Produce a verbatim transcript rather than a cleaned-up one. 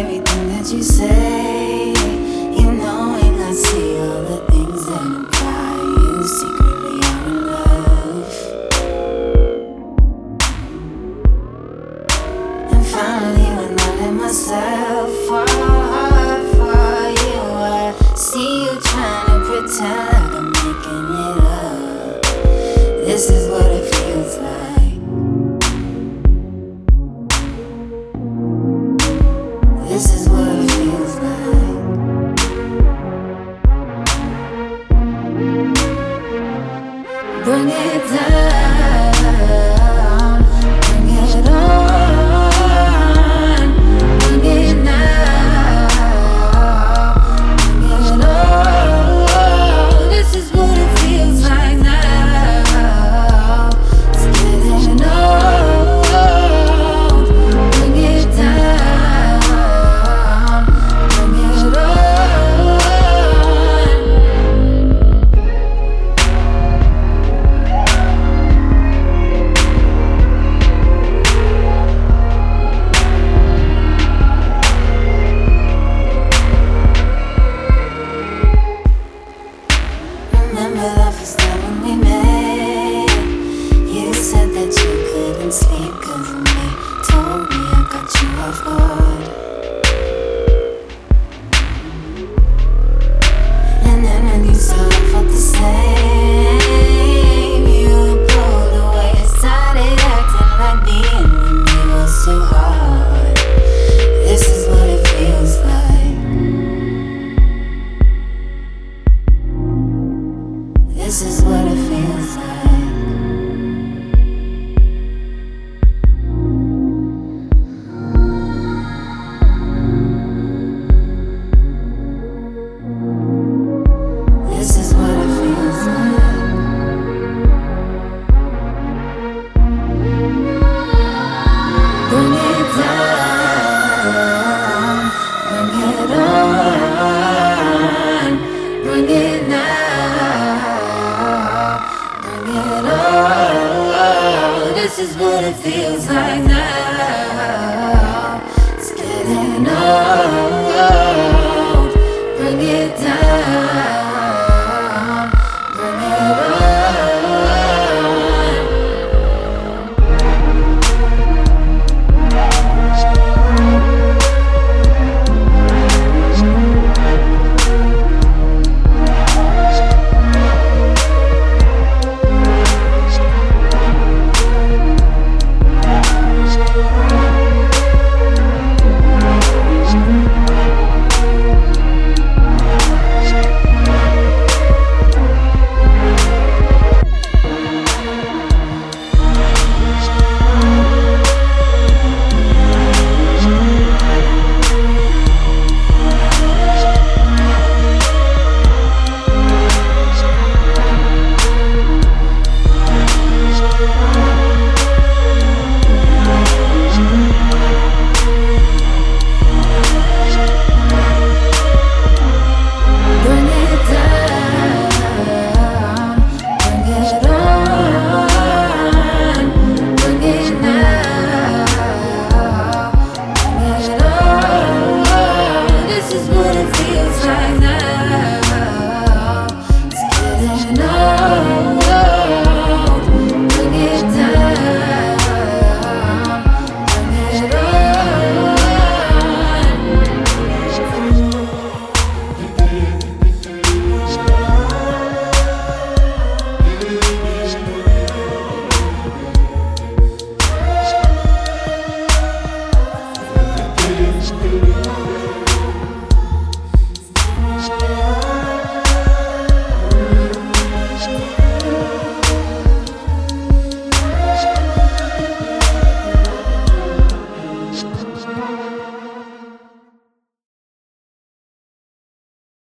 everything that you say. You knowing I see all the things that imply you secretly are in love. And finally, when I let myself fall hard for you, I see you trying to pretend like I'm making it up. This is what it feels like. This is what it feels like. Bring it down, bring it on, bring it now, bring it on. This is what it feels like now. It's getting old. Bring it down, bring it on. Remember the first time when we met? You said that you couldn't sleep 'cause of me. Told me I got you off guard. And then when you saw I felt the same, you pulled away and started acting like being with me was too hard. This is what it feels like. This is what it feels like. This is what it feels like. Bring it down, bring it on, bring it now, bring it on. This is what it feels like now. It's getting old. Bring it down.